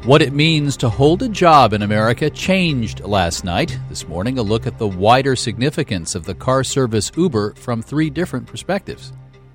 What it means to hold a job in America changed last night. This morning, a look at the wider significance of the car service Uber from three different perspectives.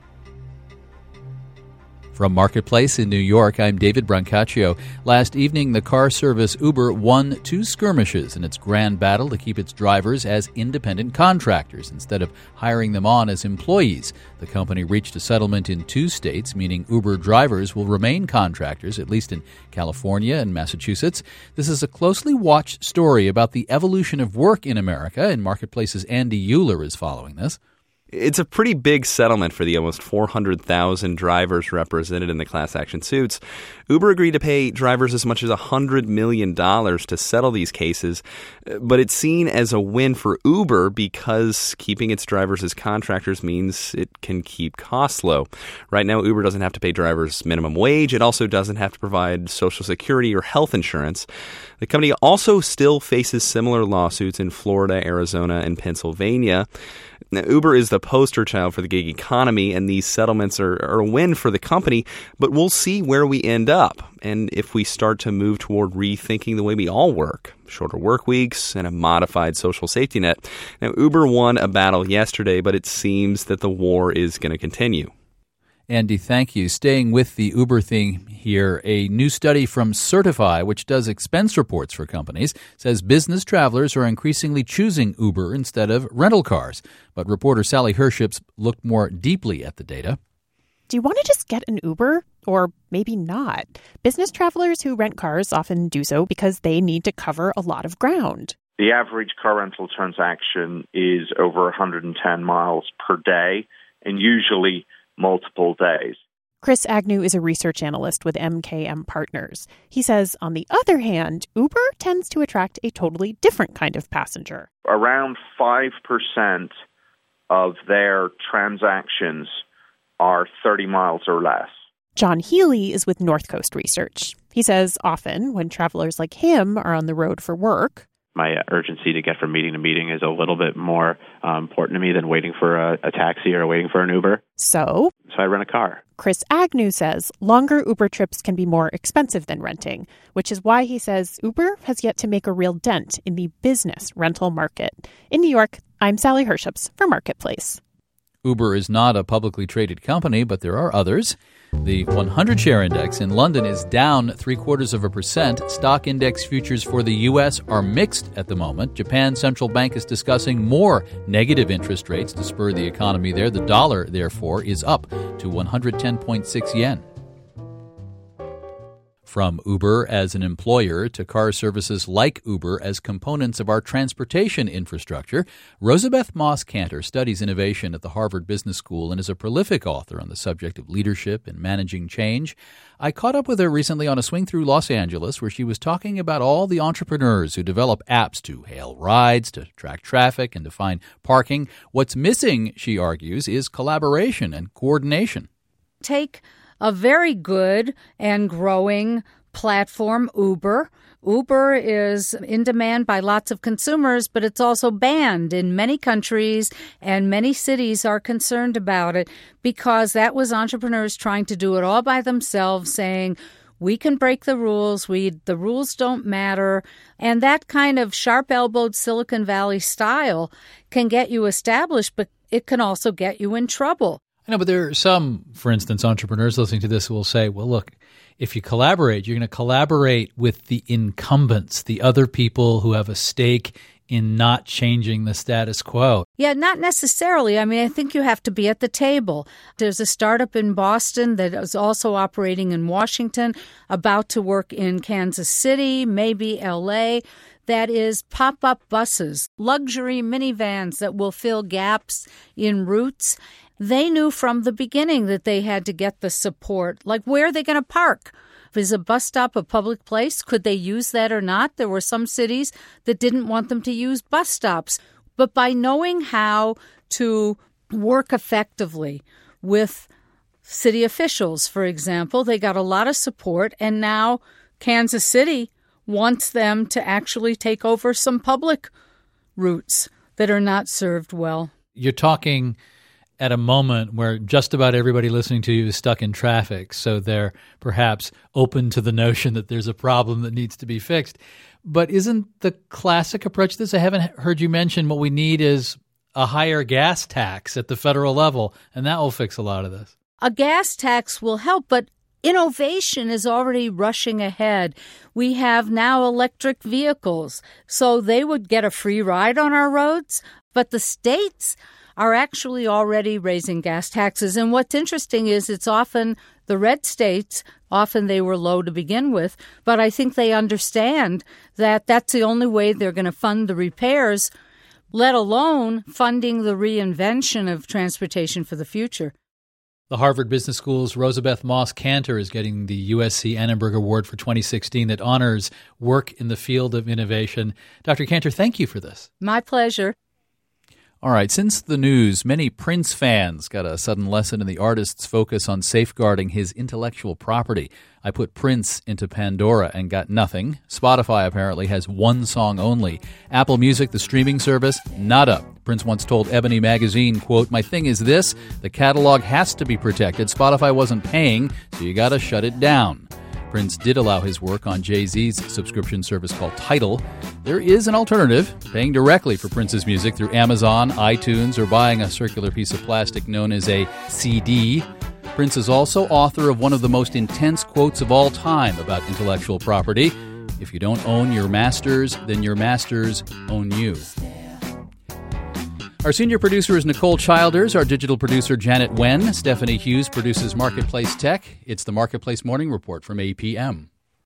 From Marketplace in New York, I'm David Brancaccio. Last evening, the car service Uber won two skirmishes in its grand battle to keep its drivers as independent contractors instead of hiring them on as employees. The company reached a settlement in two states, meaning Uber drivers will remain contractors, at least in California and Massachusetts. This is a closely watched story about the evolution of work in America, and Marketplace's Andy Euler is following this. It's a pretty big settlement for the almost 400,000 drivers represented in the class action suits. Uber agreed to pay drivers as much as $100 million to settle these cases, but it's seen as a win for Uber because keeping its drivers as contractors means it can keep costs low. Right now, Uber doesn't have to pay drivers minimum wage. It also doesn't have to provide Social Security or health insurance. The company also still faces similar lawsuits in Florida, Arizona, and Pennsylvania. Now, Uber is the poster child for the gig economy, and these settlements are a win for the company, but we'll see where we end up and if we start to move toward rethinking the way we all work, shorter work weeks and a modified social safety net. Now, Uber won a battle yesterday, but it seems that the war is going to continue. Andy, thank you. Staying with the Uber theme here, a new study from Certify, which does expense reports for companies, says business travelers are increasingly choosing Uber instead of rental cars. But reporter Sally Herships looked more deeply at the data. Do you want to just get an Uber? Or maybe not. Business travelers who rent cars often do so because they need to cover a lot of ground. The average car rental transaction is over 110 miles per day, and usually multiple days. Chris Agnew is a research analyst with MKM Partners. He says, on the other hand, Uber tends to attract a totally different kind of passenger. Around 5% of their transactions are 30 miles or less. John Healy is with North Coast Research. He says often when travelers like him are on the road for work, my urgency to get from meeting to meeting is a little bit more important to me than waiting for a taxi or waiting for an Uber. So I rent a car. Chris Agnew says longer Uber trips can be more expensive than renting, which is why he says Uber has yet to make a real dent in the business rental market. In New York, I'm Sally Herships for Marketplace. Uber is not a publicly traded company, but there are others. The 100-share index in London is down 0.75%. Stock index futures for the U.S. are mixed at the moment. Japan's central bank is discussing more negative interest rates to spur the economy there. The dollar, therefore, is up to 110.6 yen. From Uber as an employer to car services like Uber as components of our transportation infrastructure, Rosabeth Moss-Kanter studies innovation at the Harvard Business School and is a prolific author on the subject of leadership and managing change. I caught up with her recently on a swing through Los Angeles where she was talking about all the entrepreneurs who develop apps to hail rides, to track traffic, and to find parking. What's missing, she argues, is collaboration and coordination. Take a very good and growing platform, Uber. Uber is in demand by lots of consumers, but it's also banned in many countries, and many cities are concerned about it because that was entrepreneurs trying to do it all by themselves, saying, we can break the rules, the rules don't matter. And that kind of sharp-elbowed Silicon Valley style can get you established, but it can also get you in trouble. I know, but there are some, for instance, entrepreneurs listening to this who will say, well, look, if you collaborate, you're going to collaborate with the incumbents, the other people who have a stake in not changing the status quo. Yeah, not necessarily. I mean, I think you have to be at the table. There's a startup in Boston that is also operating in Washington, about to work in Kansas City, maybe L.A., that is pop-up buses, luxury minivans that will fill gaps in routes. They knew from the beginning that they had to get the support. Like, where are they going to park? Is a bus stop a public place? Could they use that or not? There were some cities that didn't want them to use bus stops. But by knowing how to work effectively with city officials, for example, they got a lot of support. And now Kansas City wants them to actually take over some public routes that are not served well. You're talking at a moment where just about everybody listening to you is stuck in traffic, so they're perhaps open to the notion that there's a problem that needs to be fixed. But isn't the classic approach to this? I haven't heard you mention what we need is a higher gas tax at the federal level, and that will fix a lot of this. A gas tax will help, but innovation is already rushing ahead. We have now electric vehicles, so they would get a free ride on our roads, but the states are actually already raising gas taxes. And what's interesting is it's often the red states, often they were low to begin with, but I think they understand that that's the only way they're going to fund the repairs, let alone funding the reinvention of transportation for the future. The Harvard Business School's Rosabeth Moss Kanter is getting the USC Annenberg Award for 2016 that honors work in the field of innovation. Dr. Kanter, thank you for this. My pleasure. All right, since the news, many Prince fans got a sudden lesson in the artist's focus on safeguarding his intellectual property. I put Prince into Pandora and got nothing. Spotify apparently has one song only. Apple Music, the streaming service, nada. Prince once told Ebony magazine, quote, "My thing is this, the catalog has to be protected. Spotify wasn't paying, so you got to shut it down." Prince did allow his work on Jay-Z's subscription service called Tidal. There is an alternative, paying directly for Prince's music through Amazon, iTunes, or buying a circular piece of plastic known as a CD. Prince is also author of one of the most intense quotes of all time about intellectual property. If you don't own your masters, then your masters own you. Our senior producer is Nicole Childers. Our digital producer, Janet Wen. Stephanie Hughes produces Marketplace Tech. It's the Marketplace Morning Report from APM.